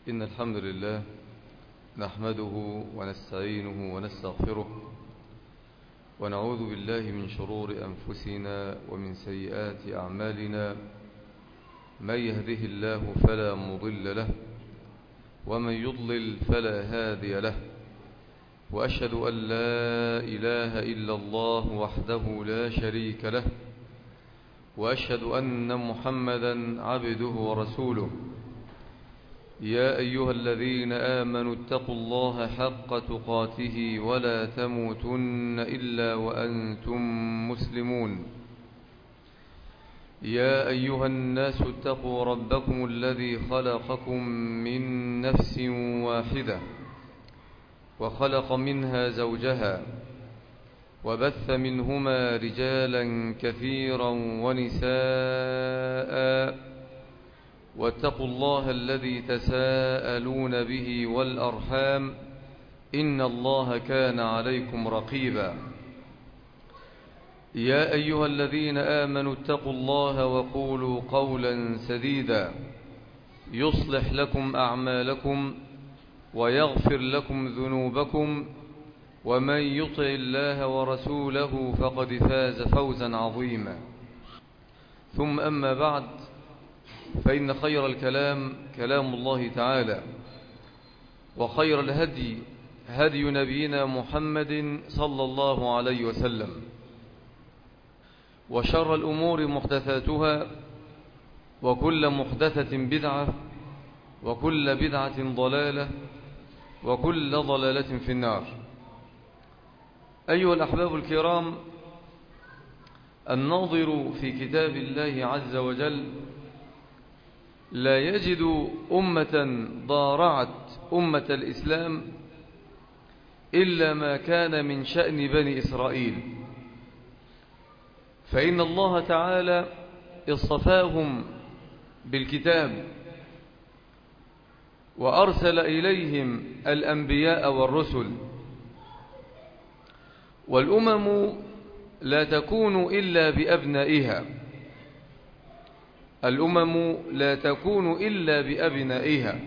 إن الحمد لله نحمده ونستعينه ونستغفره ونعوذ بالله من شرور أنفسنا ومن سيئات أعمالنا. من يهده الله فلا مضل له ومن يضلل فلا هادي له، وأشهد أن لا إله إلا الله وحده لا شريك له، وأشهد أن محمدا عبده ورسوله. يا أيها الذين آمنوا اتقوا الله حق تقاته ولا تموتن إلا وأنتم مسلمون. يا أيها الناس اتقوا ربكم الذي خلقكم من نفس واحدة وخلق منها زوجها وبث منهما رجالا كثيرا ونساء، واتقوا الله الذي تساءلون به والأرحام إن الله كان عليكم رقيبا. يا أيها الذين آمنوا اتقوا الله وقولوا قولا سديدا يصلح لكم أعمالكم ويغفر لكم ذنوبكم، ومن يطع الله ورسوله فقد فاز فوزا عظيما. ثم أما بعد، فإن خير الكلام كلام الله تعالى، وخير الهدي هدي نبينا محمد صلى الله عليه وسلم، وشر الأمور محدثاتها، وكل محدثة بدعة، وكل بدعة ضلالة، وكل ضلالة في النار. أيها الأحباب الكرام، الناظر في كتاب الله عز وجل لا يجد أمة ضارعت أمة الإسلام إلا ما كان من شأن بني إسرائيل، فإن الله تعالى اصطفاهم بالكتاب وأرسل إليهم الأنبياء والرسل، والأمم لا تكون إلا بأبنائها، الأمم لا تكون إلا بأبنائها.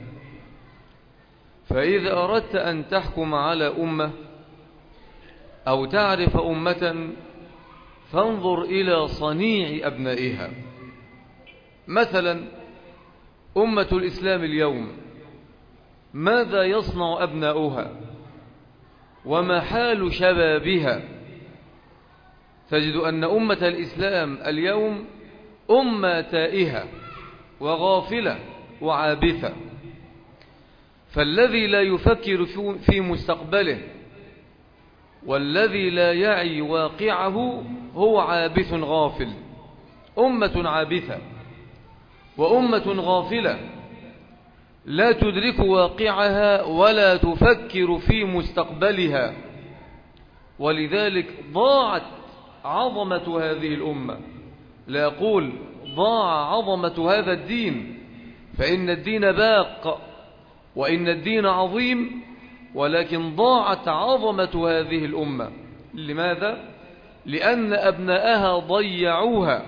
فإذا أردت أن تحكم على أمة أو تعرف أمة فانظر إلى صنيع أبنائها. مثلا أمة الإسلام اليوم ماذا يصنع أبناؤها وما حال شبابها؟ تجد أن أمة الإسلام اليوم أمة تائهة وغافلة وعابثة، فالذي لا يفكر في مستقبله والذي لا يعي واقعه هو عابث غافل. أمة عابثة وأمة غافلة لا تدرك واقعها ولا تفكر في مستقبلها، ولذلك ضاعت عظمة هذه الأمة. لا أقول ضاع عظمة هذا الدين، فإن الدين باق وإن الدين عظيم، ولكن ضاعت عظمة هذه الأمة. لماذا؟ لأن أبناءها ضيعوها.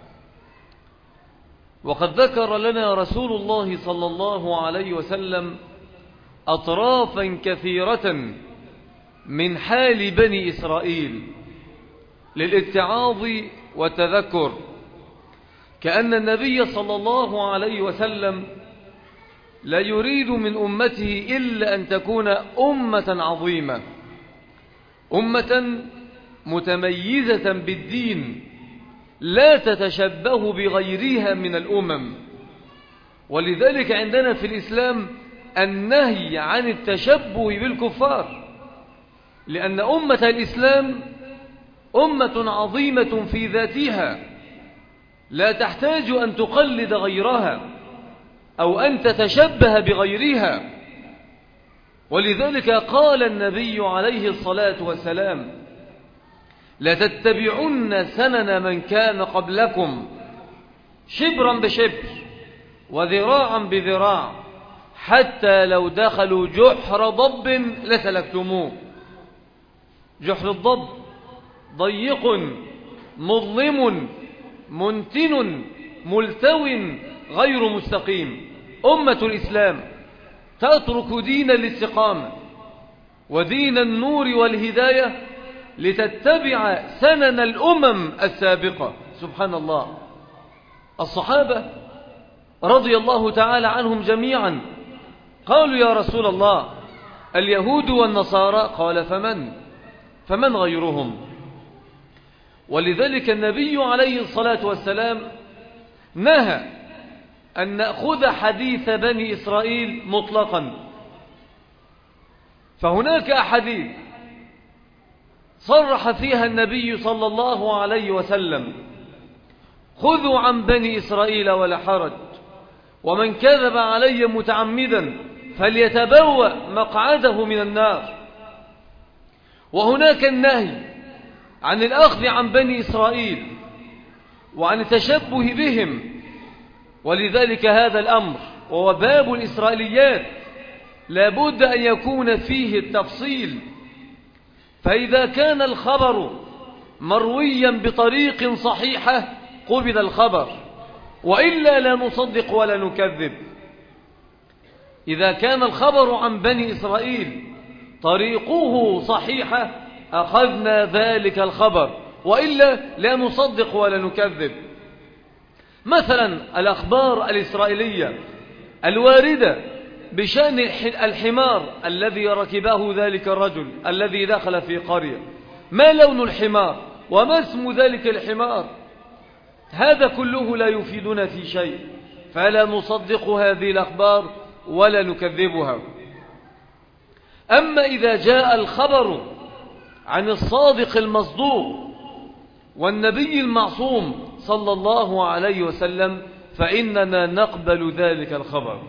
وقد ذكر لنا رسول الله صلى الله عليه وسلم أطرافا كثيرة من حال بني إسرائيل للاتعاظ والتذكر، كأن النبي صلى الله عليه وسلم لا يريد من أمته إلا أن تكون أمة عظيمة، أمة متميزة بالدين لا تتشبه بغيرها من الأمم. ولذلك عندنا في الإسلام النهي عن التشبه بالكفار، لأن أمة الإسلام أمة عظيمة في ذاتها لا تحتاج أن تقلد غيرها أو أن تتشبه بغيرها. ولذلك قال النبي عليه الصلاة والسلام: لتتبعن سنن من كان قبلكم شبرا بشبر وذراعا بذراع حتى لو دخلوا جحر ضب لسلكتموه. جحر الضب ضيق مظلم منتن ملتو غير مستقيم. أمة الإسلام تترك دين الاستقامة ودين النور والهداية لتتبع سنن الأمم السابقة. سبحان الله. الصحابة رضي الله تعالى عنهم جميعا قالوا يا رسول الله اليهود والنصارى، قال فمن غيرهم؟ ولذلك النبي عليه الصلاة والسلام نهى أن نأخذ حديث بني إسرائيل مطلقا، فهناك أحاديث صرح فيها النبي صلى الله عليه وسلم خذوا عن بني إسرائيل ولا حرج، ومن كذب علي متعمدا فليتبوأ مقعده من النار. وهناك النهي عن الأخذ عن بني إسرائيل وعن التشبه بهم، ولذلك هذا الأمر وهو باب الإسرائيليات لابد أن يكون فيه التفصيل. فإذا كان الخبر مرويا بطريق صحيحة قبل الخبر، وإلا لا نصدق ولا نكذب. إذا كان الخبر عن بني إسرائيل طريقه صحيحة أخذنا ذلك الخبر، وإلا لا نصدق ولا نكذب. مثلا الأخبار الإسرائيلية الواردة بشأن الحمار الذي ركبه ذلك الرجل الذي دخل في قرية، ما لون الحمار وما اسم ذلك الحمار، هذا كله لا يفيدنا في شيء، فلا نصدق هذه الأخبار ولا نكذبها. أما إذا جاء الخبر عن الصادق المصدوق والنبي المعصوم صلى الله عليه وسلم فإننا نقبل ذلك الخبر.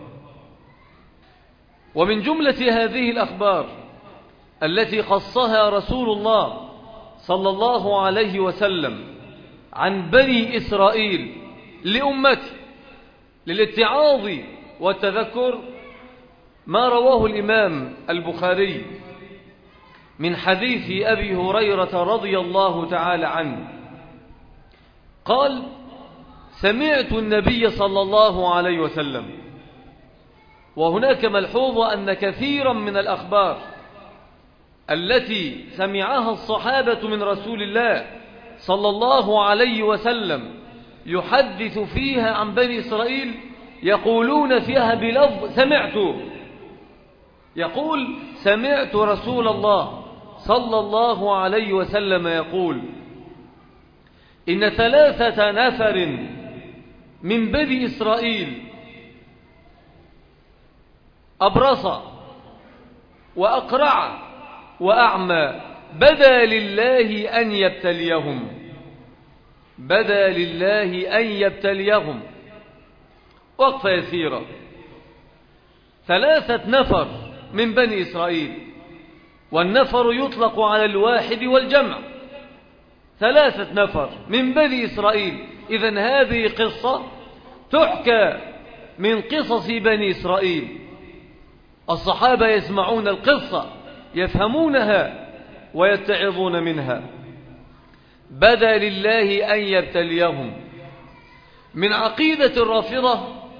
ومن جملة هذه الأخبار التي خصها رسول الله صلى الله عليه وسلم عن بني إسرائيل لأمته للاتعاظ والتذكر ما رواه الإمام البخاري من حديث أبي هريرة رضي الله تعالى عنه قال: سمعت النبي صلى الله عليه وسلم. وهناك ملحوظة أن كثيرا من الأخبار التي سمعها الصحابة من رسول الله صلى الله عليه وسلم يحدث فيها عن بني إسرائيل يقولون فيها بلفظ سمعت، يقول سمعت رسول الله صلى الله عليه وسلم يقول: إن 3 نفر من بني إسرائيل أبرص وأقرع وأعمى بدا لله أن يبتليهم، بدا لله أن يبتليهم. وقفة يسيرة. 3 نفر من بني إسرائيل، والنفر يطلق على الواحد والجمع. 3 نفر من بني إسرائيل. إذن هذه قصة تحكى من قصص بني إسرائيل. الصحابة يسمعون القصة يفهمونها ويتعظون منها. بدا لله أن يبتليهم. من عقيدة الرافضة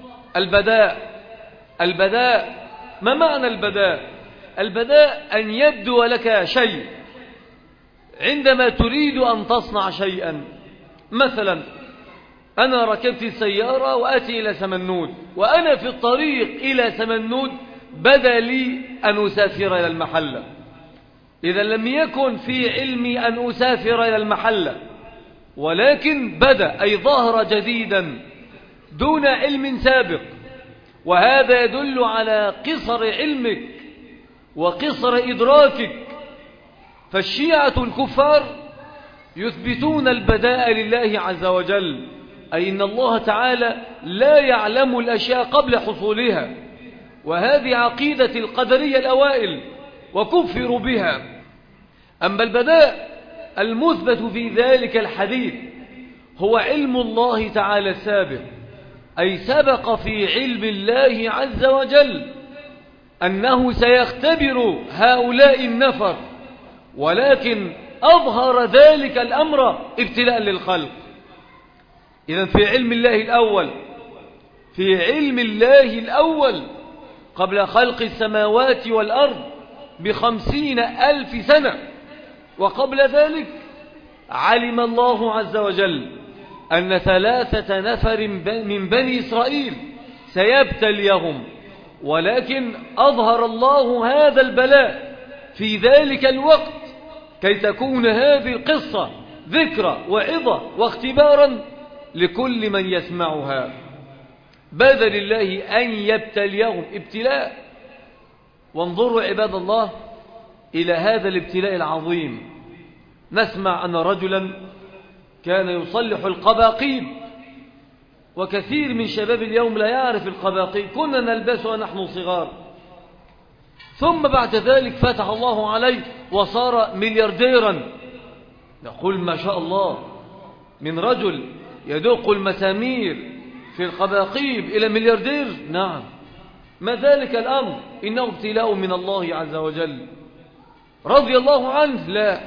البداء. ما معنى البداء؟ البداء أن يبدو لك شيء عندما تريد أن تصنع شيئا. مثلا أنا ركبت السيارة وأتي إلى سمنود، وأنا في الطريق إلى سمنود بدا لي أن أسافر إلى المحلة. إذا لم يكن في علمي أن أسافر إلى المحلة، ولكن بدا أي ظهر جديدا دون علم سابق، وهذا يدل على قصر علمك وقصر إدراكك. فالشيعة الكفار يثبتون البداء لله عز وجل، أي إن الله تعالى لا يعلم الأشياء قبل حصولها، وهذه عقيدة القدرية الأوائل وكفروا بها. أما البداء المثبت في ذلك الحديث هو علم الله تعالى السابق، أي سبق في علم الله عز وجل أنه سيختبر هؤلاء النفر، ولكن أظهر ذلك الأمر ابتلاء للخلق. إذن في علم الله الأول قبل خلق السماوات والأرض ب50,000 سنة. وقبل ذلك علم الله عز وجل أن 3 نفر من بني إسرائيل سيبتليهم، ولكن أظهر الله هذا البلاء في ذلك الوقت كي تكون هذه القصة ذكرى وعظة واختبارا لكل من يسمعها. بذل الله أن يبتليهم ابتلاء. وانظروا عباد الله إلى هذا الابتلاء العظيم. نسمع أن رجلا كان يصلح القباقيب، وكثير من شباب اليوم لا يعرف القباقيب، كنا نلبسها نحن صغار، ثم بعد ذلك فتح الله عليه وصار مليارديرا. نقول ما شاء الله، من رجل يدق المسامير في القباقيب إلى ملياردير. نعم، ما ذلك الأمر؟ إنه ابتلاء من الله عز وجل. رضي الله عنه؟ لا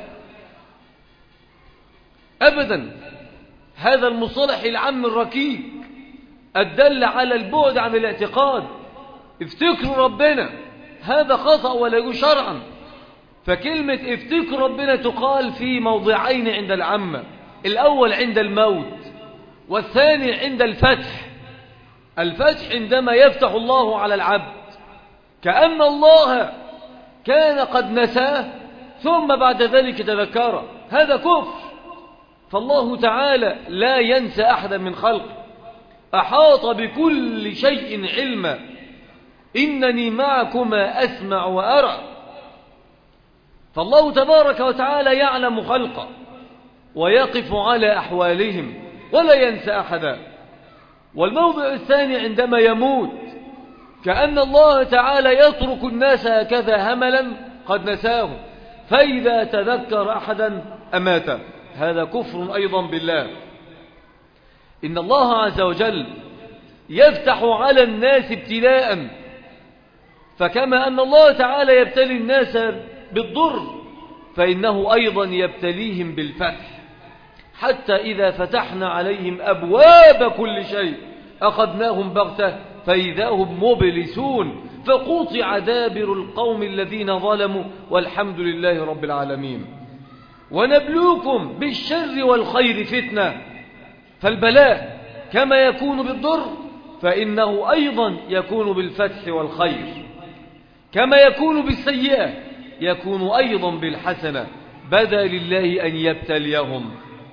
أبدا. هذا المصطلح العام الركيك الدل على البعد عن الاعتقاد. افتكروا ربنا، هذا خطأ ولا يجوز شرعا. فكلمة افتكروا ربنا تقال في موضعين عند العامة: الأول عند الموت، والثاني عند الفتح. الفتح عندما يفتح الله على العبد كأن الله كان قد نساه ثم بعد ذلك تذكره، هذا كفر. فالله تعالى لا ينسى أحدا من خلقه، أحاط بكل شيء علما. إنني معكما أسمع وأرى. فالله تبارك وتعالى يعلم خلقه ويقف على أحوالهم ولا ينسى أحدا. والموضع الثاني عندما يموت كأن الله تعالى يترك الناس هكذا هملا قد نساه، فإذا تذكر أحدا أماته. هذا كفر أيضا بالله. إن الله عز وجل يفتح على الناس ابتلاء، فكما أن الله تعالى يبتلي الناس بالضر فإنه أيضا يبتليهم بالفتح، حتى إذا فتحنا عليهم أبواب كل شيء أخذناهم بغتة فإذا هم مبلسون، فقطع دابر القوم الذين ظلموا والحمد لله رب العالمين. ونبلوكم بالشر والخير فتنة. فالبلاء كما يكون بالضر فإنه أيضا يكون بالفتح والخير، كما يكون بالسيئة يكون أيضا بالحسنة. بدا لله أن يبتليهم.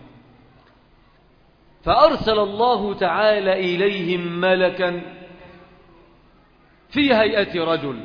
فأرسل الله تعالى إليهم ملكا في هيئة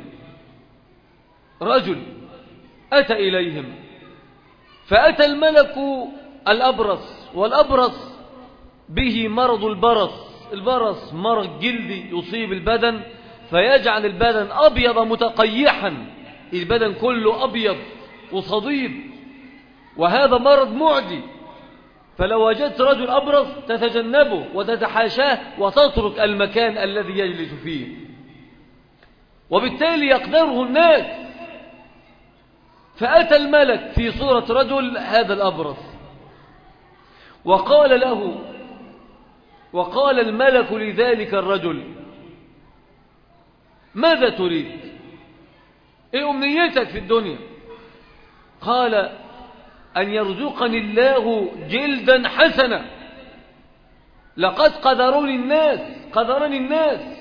رجل أتى إليهم. فأتى الملك الأبرص، والأبرص به مرض البرص مرض جلدي يصيب البدن فيجعل البدن أبيض متقيحا، البدن كله أبيض وصديد، وهذا مرض معدي. فلو وجدت رجل أبرص تتجنبه وتتحاشاه وتترك المكان الذي يجلس فيه، وبالتالي يقدره الناس. فأتى الملك في صورة رجل هذا الأبرص وقال الملك لذلك الرجل: ماذا تريد؟ ايه أمنيتك في الدنيا؟ قال: أن يرزقني الله جلدا حسنا، لقد قدرني الناس.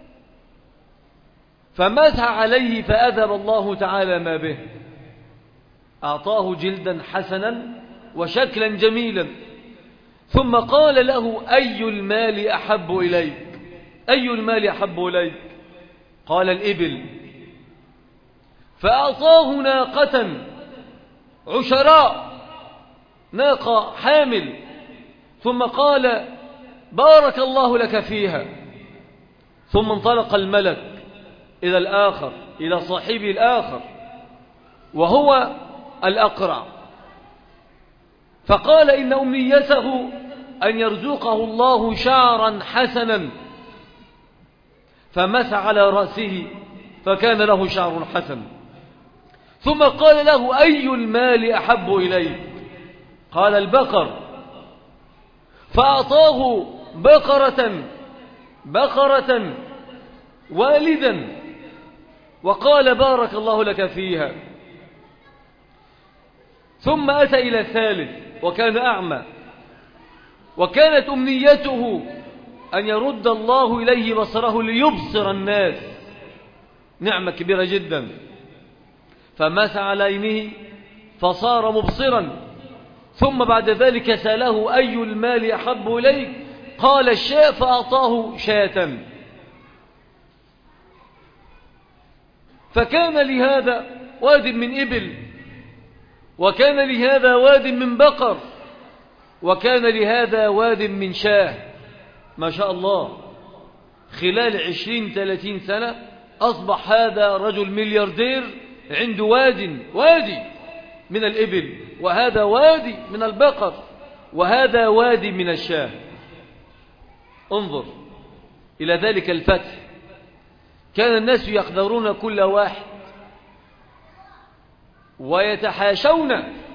فمسح عليه فأذهب الله تعالى ما به، أعطاه جلدا حسنا وشكلا جميلا. ثم قال له: أي المال أحب إليك؟ قال: الإبل. فأعطاه ناقة عشراء، ناقة حامل، ثم قال: بارك الله لك فيها. ثم انطلق الملك إلى الآخر، إلى صاحبه الآخر وهو الأقرع، فقال: إن أمنيته أن يرزقه الله شعرا حسنا، فمسح على رأسه فكان له شعر حسن. ثم قال له: أي المال أحب إليك؟ قال: البقر. فأعطاه بقرة والدا وقال بارك الله لك فيها. ثم أتى إلى الثالث وكان أعمى، وكانت أمنيته أن يرد الله إليه بصره ليبصر الناس، نعمة كبيرة جدا. فمسح على عينه فصار مبصرا. ثم بعد ذلك سأله أي المال أحب إليك؟ قال الشاة، فأعطاه شاة. فكان لهذا واد من إبل، وكان لهذا واد من بقر، وكان لهذا واد من شاه. ما شاء الله، خلال 20-30 سنة أصبح هذا رجل ملياردير عنده وادي من الإبل، وهذا وادي من البقر، وهذا وادي من الشاه. انظر إلى ذلك الفتح. كان الناس يقدرون كل واحد ويتحاشون،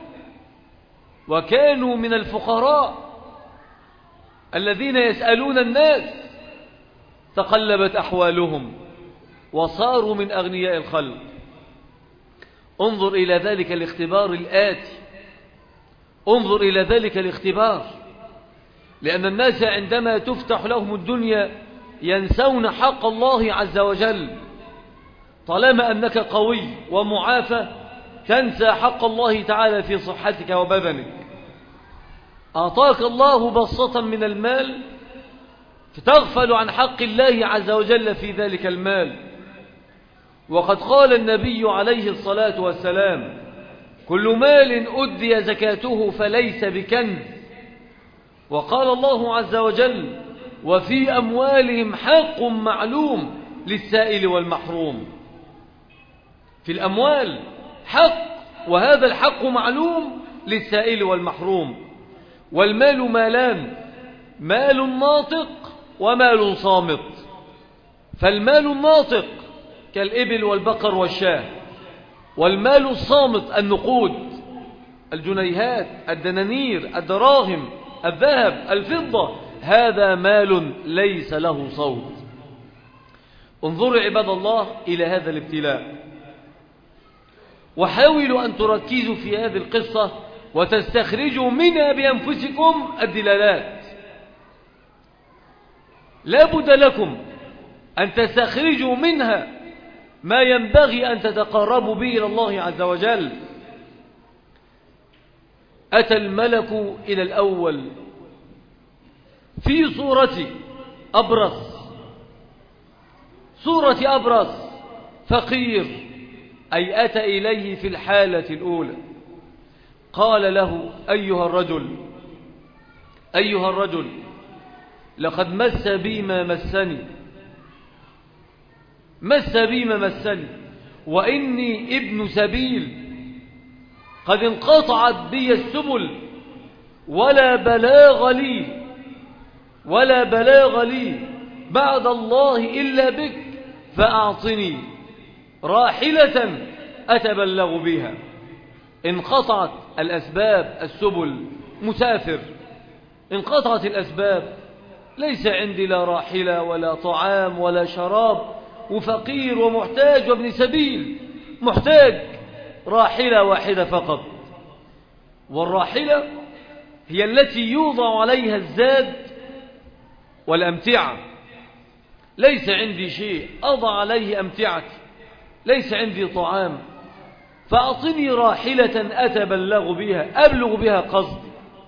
وكانوا من الفقراء الذين يسألون الناس، تقلبت أحوالهم وصاروا من أغنياء الخلق. انظر إلى ذلك الاختبار الآتي، انظر إلى ذلك الاختبار، لأن الناس عندما تفتح لهم الدنيا ينسون حق الله عز وجل. طالما أنك قوي ومعافى تنسى حق الله تعالى في صحتك وبدنك. أعطاك الله بسطة من المال فتغفل عن حق الله عز وجل في ذلك المال. وقد قال النبي عليه الصلاة والسلام: كل مال أدي زكاته فليس بكنز. وقال الله عز وجل: وفي أموالهم حق معلوم للسائل والمحروم. في الأموال حق، وهذا الحق معلوم للسائل والمحروم. والمال مالان: مال ناطق ومال صامت. فالمال الناطق كالإبل والبقر والشاه، والمال الصامت النقود، الجنيهات، الدنانير، الدراهم، الذهب، الفضة، هذا مال ليس له صوت. انظروا عباد الله إلى هذا الابتلاء، وحاولوا أن تركزوا في هذه القصة وتستخرجوا منها بأنفسكم الدلالات. لا بد لكم أن تستخرجوا منها ما ينبغي أن تتقربوا به إلى الله عز وجل. أتى الملك إلى الأول في صورة أبرص، صورة أبرص فقير، أي أتى إليه في الحالة الأولى. قال له: أيها الرجل لقد مس بي ما مسني، وإني ابن سبيل، قد انقطعت بي السبل، ولا بلاغ لي بعد الله إلا بك، فأعطني راحلة أتبلغ بها. انقطعت الأسباب، السبل، مسافر، انقطعت الأسباب، ليس عندي لا راحلة ولا طعام ولا شراب، وفقير ومحتاج وابن سبيل، محتاج راحلة واحدة فقط. والراحلة هي التي يوضع عليها الزاد والأمتعة. ليس عندي شيء أضع عليه أمتعتي، ليس عندي طعام، فأعطني راحلة أتبلغ بها، أبلغ بها قصدي.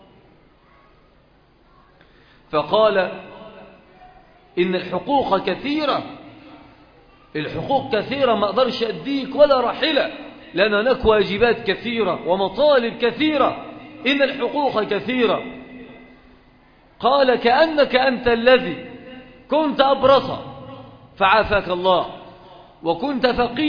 فقال: إن الحقوق كثيرة، الحقوق كثيرة، ما أقدرش أديك ولا راحلة، لأن هناك واجبات كثيرة ومطالب كثيرة، إن الحقوق كثيرة. قال: كأنك أنت الذي كنت أبرص فعافاك الله، وكنت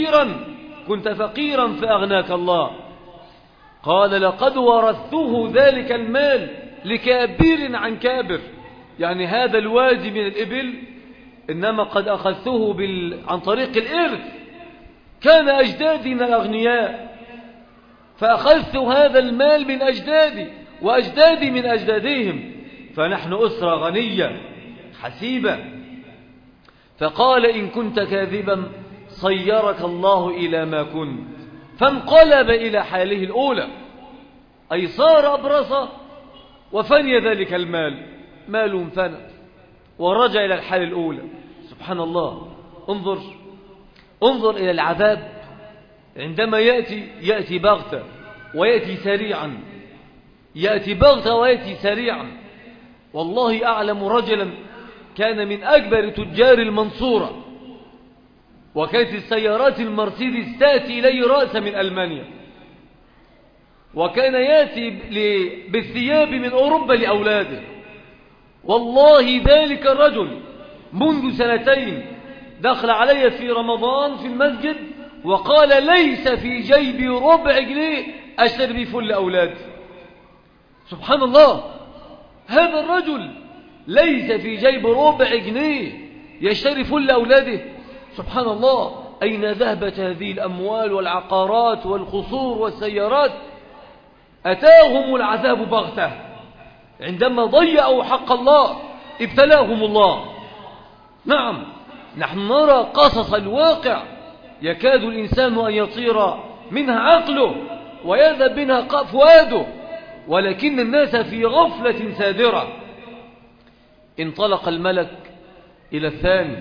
فقيرا فأغناك الله. قال: لقد ورثته ذلك المال لكابير عن كابر، يعني هذا الوادي من الإبل إنما قد أخذته عن طريق الإرث، كان أجدادي من الأغنياء، فأخذت هذا المال من أجدادي وأجدادي من أجدادهم، فنحن أسرة غنية حسيبة. فقال: إن كنت كاذبا صيرك الله إلى ما كنت، فانقلب إلى حاله الأولى، أي صار أبرص وفني ذلك المال، مال فنى ورجع إلى الحال الأولى. سبحان الله. انظر إلى العذاب عندما يأتي بغتة ويأتي سريعا، يأتي بغتة ويأتي سريعا. والله أعلم رجلا كان من أكبر تجار المنصورة، وكانت السيارات المرسيدس تأتي إليه رأسا من ألمانيا، وكان يأتي بالثياب من أوروبا لأولاده. والله ذلك الرجل منذ 2 دخل علي في رمضان في المسجد وقال ليس في جيبي ربع جنيه أشتري به فل لأولادي. سبحان الله. هذا الرجل ليس في جيب ربع جنيه يشتري فل لأولاده. سبحان الله. أين ذهبت هذه الأموال والعقارات والقصور والسيارات؟ أتاهم العذاب بغتة عندما ضيعوا حق الله، ابتلاهم الله. نعم، نحن نرى قصص الواقع يكاد الإنسان أن يطير منها عقله ويذهب منها فؤاده، ولكن الناس في غفلة سادرة. انطلق الملك إلى الثاني،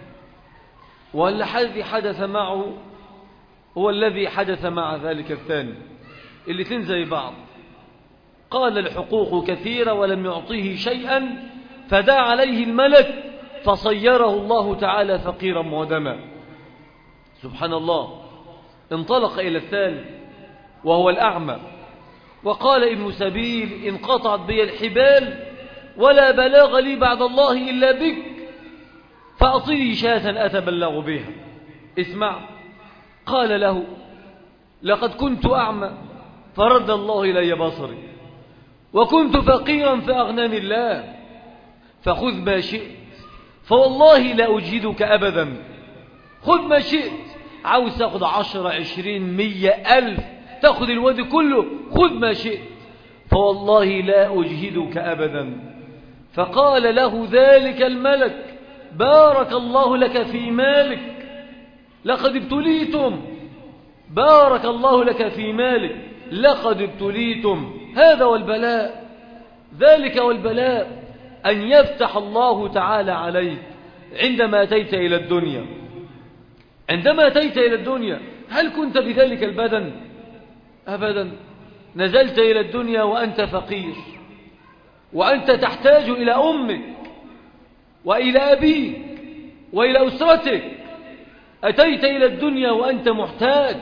والذي حدث معه هو الذي حدث مع ذلك الثاني، الاثنين زي بعض. قال الحقوق كثيرة ولم يعطيه شيئا، فدعا عليه الملك فصيره الله تعالى فقيرا معدما. سبحان الله. انطلق إلى الثالث وهو الأعمى، وقال ابن سبيل انقطعت بي الحبال ولا بلاغ لي بعد الله إلا بك، فأعطني شاة أتبلغ بها. اسمع. قال له لقد كنت أعمى فرد الله إلي بصري، وكنت فقيرا فأغناني الله، فخذ ما شئت فوالله لا أجهدك أبدا. خذ ما شئت، عاوز تأخذ 10 20 100 1000، تأخذ الوادي كله، خذ ما شئت فوالله لا أجهدك أبدا. فقال له ذلك الملك بارك الله لك في مالك، لقد ابتليتم. بارك الله لك في مالك، لقد ابتليتم. هذا والبلاء، ذلك والبلاء، أن يفتح الله تعالى عليك عندما أتيت إلى الدنيا. عندما أتيت إلى الدنيا هل كنت بذلك البدن؟ أبدا. نزلت إلى الدنيا وأنت فقير، وأنت تحتاج إلى أمك وإلى أبيك وإلى أسرتك. أتيت إلى الدنيا وأنت محتاج،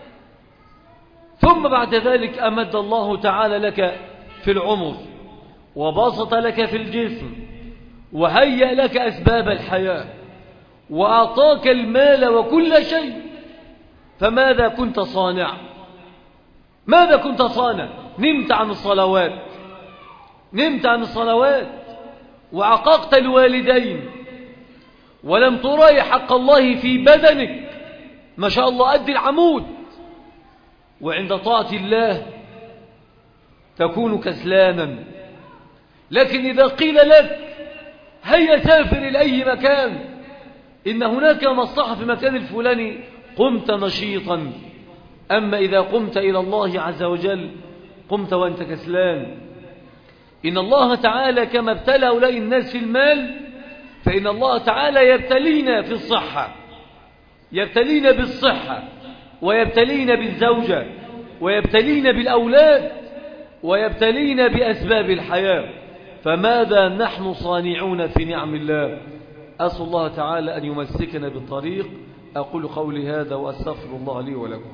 ثم بعد ذلك أمد الله تعالى لك في العمر، وبسط لك في الجسم، وهيأ لك أسباب الحياة، وأعطاك المال وكل شيء. فماذا كنت صانع؟ ماذا كنت صانع؟ نمت عن الصلوات، نمت عن الصلوات، وعققت الوالدين، ولم تراعي حق الله في بدنك. ما شاء الله أدي العمود، وعند طاعة الله تكون كسلانا. لكن إذا قيل لك هيا سافر إلى أي مكان، إن هناك مصلحة في مكان الفلاني، قمت نشيطا. أما إذا قمت إلى الله عز وجل قمت وأنت كسلان. إن الله تعالى كما ابتلى أولئك الناس في المال، فإن الله تعالى يبتلينا في الصحة، يبتلينا بالصحة، ويبتلينا بالزوجة، ويبتلينا بالأولاد، ويبتلينا بأسباب الحياة. فماذا نحن صانعون في نعم الله؟ أسأل الله تعالى أن يمسكنا بالطريق. أقول قولي هذا وأستغفر الله لي ولكم.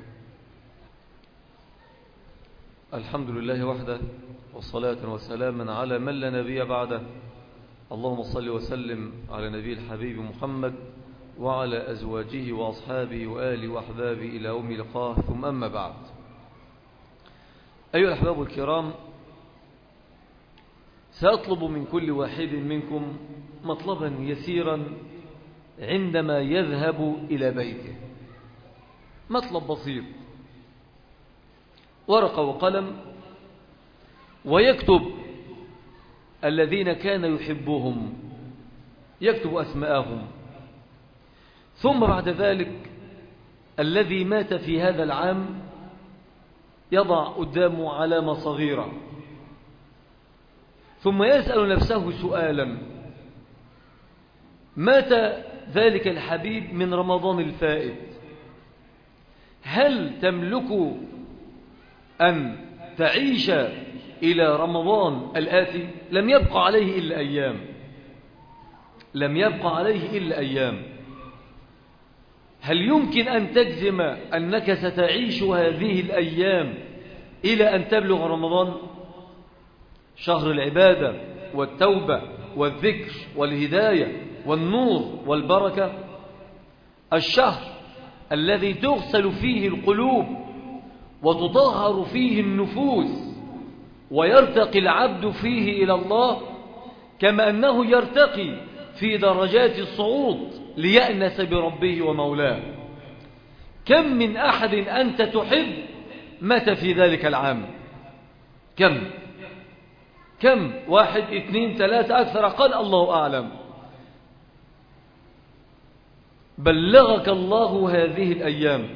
الحمد لله وحده، والصلاة والسلام على من لا نبي بعده. اللهم صل وسلم على نبي الحبيب محمد وعلى أزواجه وأصحابه وآله وأحبابه إلى يوم لقاه، ثم أما بعد. أيها الأحباب الكرام، سأطلب من كل واحد منكم مطلبا يسيرا عندما يذهب إلى بيته. مطلب بسيط، ورقة وقلم، ويكتب الذين كان يحبهم، يكتب أسماءهم، ثم بعد ذلك الذي مات في هذا العام يضع قدامه علامة صغيرة، ثم يسأل نفسه سؤالا: مات ذلك الحبيب من رمضان الفائت، هل تملك أن تعيش إلى رمضان الآتي؟ لم يبقى عليه إلا أيام، لم يبقى عليه إلا أيام. هل يمكن أن تجزم أنك ستعيش هذه الأيام إلى أن تبلغ رمضان؟ شهر العبادة والتوبة والذكر والهداية والنور والبركة، الشهر الذي تغسل فيه القلوب وتطهر فيه النفوس ويرتقي العبد فيه إلى الله، كما أنه يرتقي في درجات الصعود ليأنس بربه ومولاه. كم من أحد أنت تحب مات في ذلك العام؟ كم؟ 1 2 3 أكثر قال الله أعلم. بلغك الله هذه الأيام،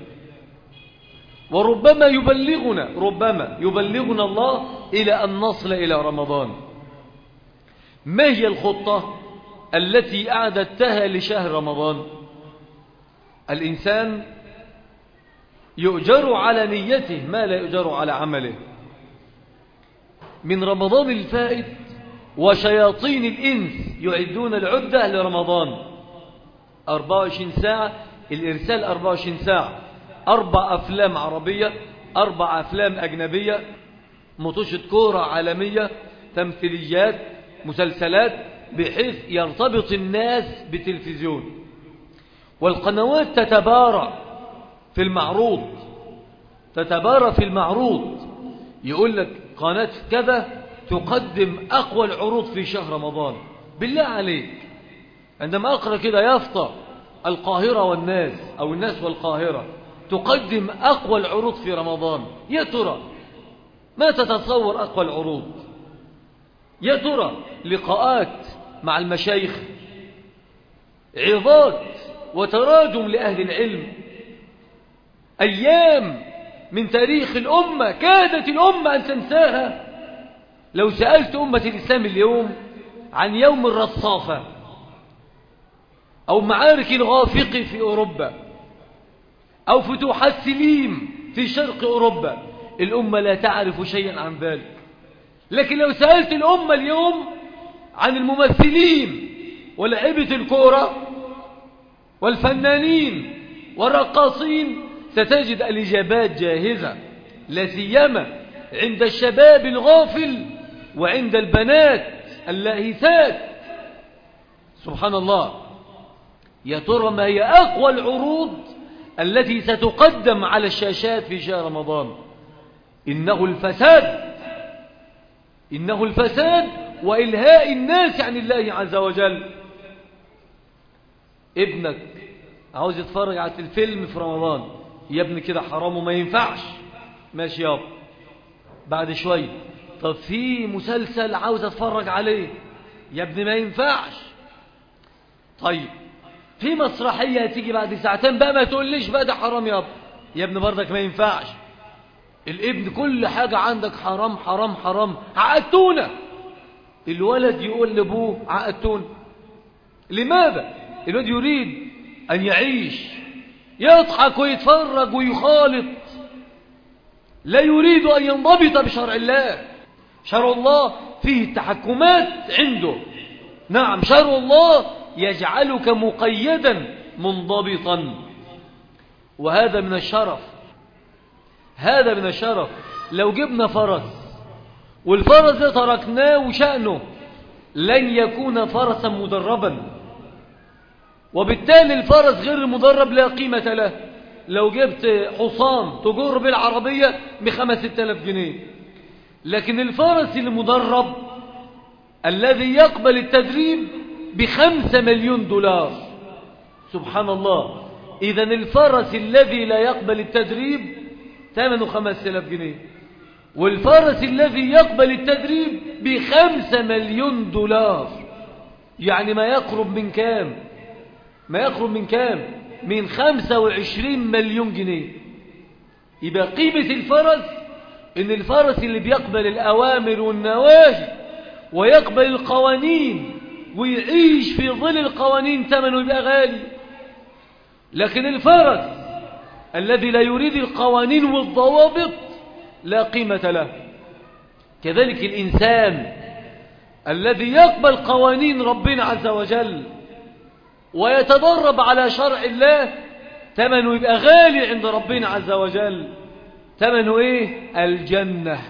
وربما يبلغنا الله إلى أن نصل إلى رمضان. ما هي الخطة التي أعددتها لشهر رمضان؟ الإنسان يؤجر على نيته ما لا يؤجر على عمله. من رمضان الفائت وشياطين الإنس يعدون العدة لرمضان، 24 ساعة الإرسال، 24 ساعة، 4 أفلام عربية، 4 أفلام أجنبية، مطوشة كورة عالمية، تمثيليات، مسلسلات، بحيث يرتبط الناس بالتلفزيون. والقنوات تتبارى في المعروض، يقول لك قناة كذا تقدم أقوى العروض في شهر رمضان. بالله عليك، عندما أقرأ كده يافطة القاهرة والناس أو الناس والقاهرة تقدم أقوى العروض في رمضان، يا ترى ما تتصور أقوى العروض؟ يا ترى لقاءات مع المشايخ، عظات وتراجم لأهل العلم، أيام من تاريخ الأمة كادت الأمة أن تنساها. لو سألت أمة الإسلام اليوم عن يوم الرصافة أو معارك الغافق في أوروبا أو فتوحات سليم في شرق أوروبا، الأمة لا تعرف شيئا عن ذلك. لكن لو سألت الأمة اليوم عن الممثلين ولاعبة الكورة والفنانين والرقاصين ستجد الإجابات جاهزة، لا سيما عند الشباب الغافل وعند البنات اللاهثات. سبحان الله. يا ترى ما هي أقوى العروض التي ستقدم على الشاشات في شهر رمضان؟ إنه الفساد وإلهاء الناس عن الله عز وجل. ابنك عاوز يتفرج على الفيلم في رمضان، يا ابني كده حرام وما ينفعش. ماشي يابا، بعد شوية طب في مسلسل عاوز اتفرج عليه، يا ابني ما ينفعش. طيب في مسرحية هتيجي بعد ساعتين بقى، ما تقوليش بقى ده حرام يابا، يا ابني برضك ما ينفعش. الابن كل حاجة عندك حرام حرام حرام، عقدتونا. الولد يقول لابوه عقدتونا. لماذا؟ الولد يريد أن يعيش، يضحك ويتفرج ويخالط، لا يريد أن ينضبط بشرع الله. شرع الله فيه التحكمات عنده. نعم، شرع الله يجعلك مقيدا منضبطا، وهذا من الشرف. هذا من الشرف. لو جبنا فرس والفرس ده تركناه وشأنه لن يكون فرسا مدربا، وبالتالي الفرس غير المدرب لا قيمة له. لو جبت حصان تجر بالعربية ب5-6 جنيه، لكن الفرس المدرب الذي يقبل التدريب ب5 مليون دولار. سبحان الله. إذن الفرس الذي لا يقبل التدريب ثمنه 5000 جنيه، والفرس الذي يقبل التدريب ب5 مليون دولار. يعني ما يقرب من كام؟ من 25 مليون جنيه. يبقى قيمة الفرس إن الفرس اللي بيقبل الأوامر والنواهي ويقبل القوانين ويعيش في ظل القوانين ثمنه يبقى غالي. لكن الفرس الذي لا يريد القوانين والضوابط لا قيمة له. كذلك الإنسان الذي يقبل قوانين ربنا عز وجل ويتدرب على شرع الله ثمنه يبقى غالي عند ربنا عز وجل. ثمنه ايه؟ الجنة.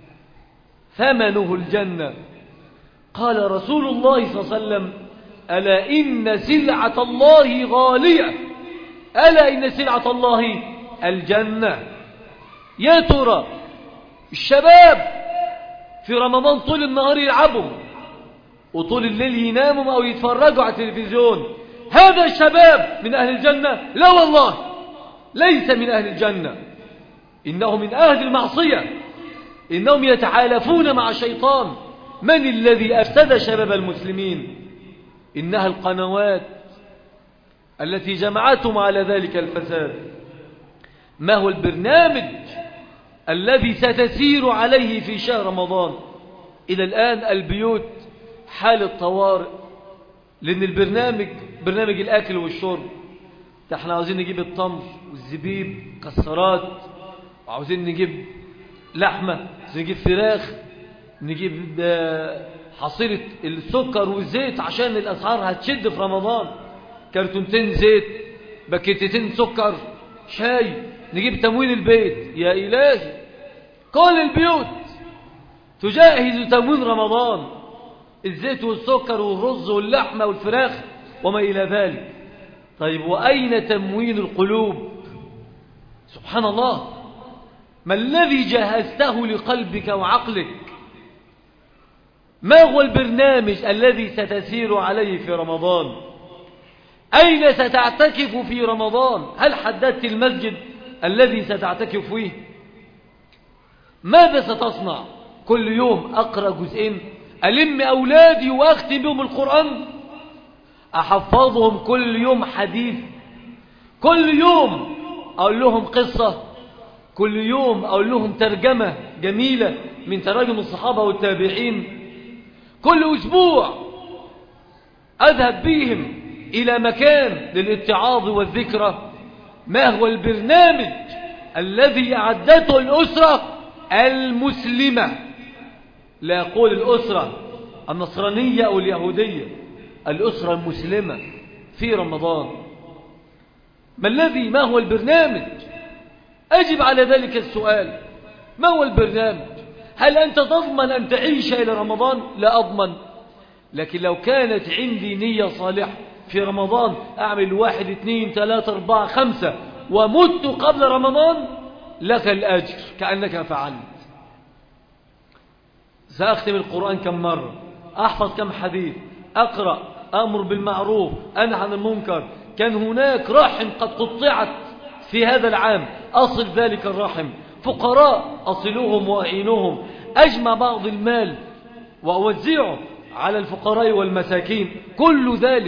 ثمنه الجنة. قال رسول الله صلى الله عليه وسلم: ألا إن سلعة الله غالية. ألا إن سلعة الله الجنة. يا ترى الشباب في رمضان طول النهار يلعبوا وطول الليل يناموا أو يتفرجوا على التلفزيون، هذا الشباب من أهل الجنة؟ لا والله، ليس من أهل الجنة، إنه من أهل المعصية، إنهم يتحالفون مع الشيطان. من الذي أفسد شباب المسلمين؟ إنها القنوات التي جمعتهم على ذلك الفساد. ما هو البرنامج الذي ستسير عليه في شهر رمضان؟ إلى الآن البيوت حالة طوارئ، لأن برنامج الأكل والشرب. احنا عاوزين نجيب التمر والزبيب كسرات، وعاوزين نجيب لحمة، عاوزين نجيب فراخ، نجيب حصيلة السكر والزيت عشان الأسعار هتشد في رمضان. كرتونتين زيت، باكيتين سكر، شاي، نجيب تموين البيت. يا إلهي، كل البيوت تجهز تموين رمضان، الزيت والسكر والرز واللحمة والفراخ وما إلى ذلك. طيب وأين تموين القلوب؟ سبحان الله، ما الذي جهزته لقلبك وعقلك؟ ما هو البرنامج الذي ستسير عليه في رمضان؟ أين ستعتكف في رمضان؟ هل حددت المسجد الذي ستعتكف فيه؟ ماذا ستصنع؟ كل يوم أقرأ جزئين، ألم أولادي وأختم بهم القرآن، أحفظهم كل يوم حديث، كل يوم أقول لهم قصة، كل يوم أقول لهم ترجمة جميلة من تراجم الصحابة والتابعين، كل أسبوع أذهب بهم إلى مكان للاتعاظ والذكرى. ما هو البرنامج الذي أعدته الأسرة المسلمة؟ لا أقول الأسرة النصرانية أو اليهودية، الأسرة المسلمة في رمضان. ما هو البرنامج؟ أجب على ذلك السؤال. ما هو البرنامج؟ هل أنت تضمن أن تعيش إلى رمضان؟ لا أضمن، لكن لو كانت عندي نية صالحة في رمضان أعمل 1 2 3 4 5 ومت قبل رمضان، لك الأجر كأنك فعلت. سأختم القرآن كم مرة، أحفظ كم حديث، أقرأ، أمر بالمعروف، أنهى عن المنكر. كان هناك رحم قد قطعت في هذا العام، أصل ذلك الرحم. فقراء أصلهم وأعينهم، أجمع بعض المال وأوزعه على الفقراء والمساكين. كل ذلك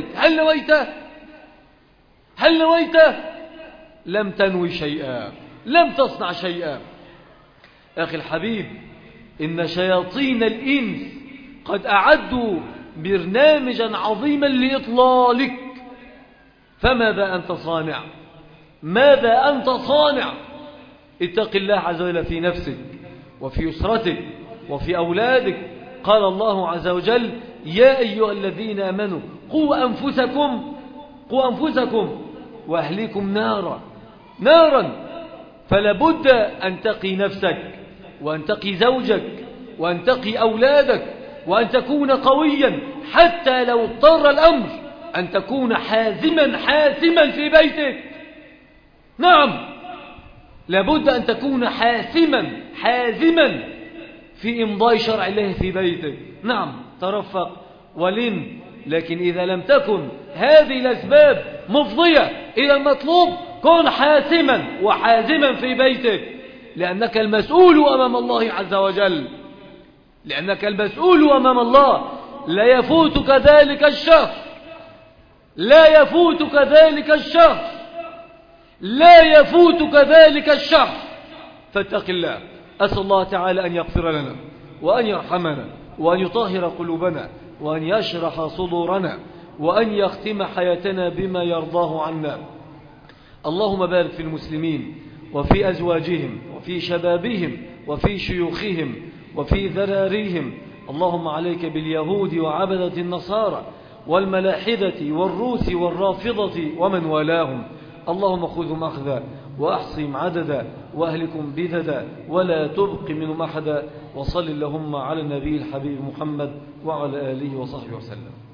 هل نويته؟ لم تنوي شيئا، لم تصنع شيئا. أخي الحبيب، إن شياطين الإنس قد أعدوا برنامجا عظيما لإضلالك، فماذا أنت صانع؟ ماذا أنت صانع؟ اتق الله عز وجل في نفسك وفي أسرتك وفي أولادك. قال الله عز وجل: يا أيها الذين آمنوا قوا أنفسكم وأهليكم نارا. فلا بد أن تقي نفسك وأن تقي زوجك وأن تقي أولادك وأن تكون قويا، حتى لو اضطر الأمر أن تكون حاسما في بيتك. نعم، لابد أن تكون حازما في إمضاء شرع الله في بيتك. نعم، ترفق ولن، لكن إذا لم تكن هذه الأسباب مفضية إلى المطلوب، كن حازما في بيتك، لأنك المسؤول أمام الله عز وجل، لأنك المسؤول أمام الله. لا يفوتك ذلك الشهر لا يفوتك ذلك الشهر، فاتق الله. أسأل الله تعالى أن يغفر لنا وأن يرحمنا وأن يطهر قلوبنا وأن يشرح صدورنا وأن يختم حياتنا بما يرضاه عنا. اللهم بارك في المسلمين وفي أزواجهم وفي شبابهم وفي شيوخهم وفي ذراريهم. اللهم عليك باليهود وعبدة النصارى والملاحدة والروس والرافضة ومن والاهم. اللهم خذهم أخذا وأحصهم عددا وأهلكم بددا ولا تبق منهم أحدا. وصل اللهم على النبي الحبيب محمد وعلى آله وصحبه وسلم.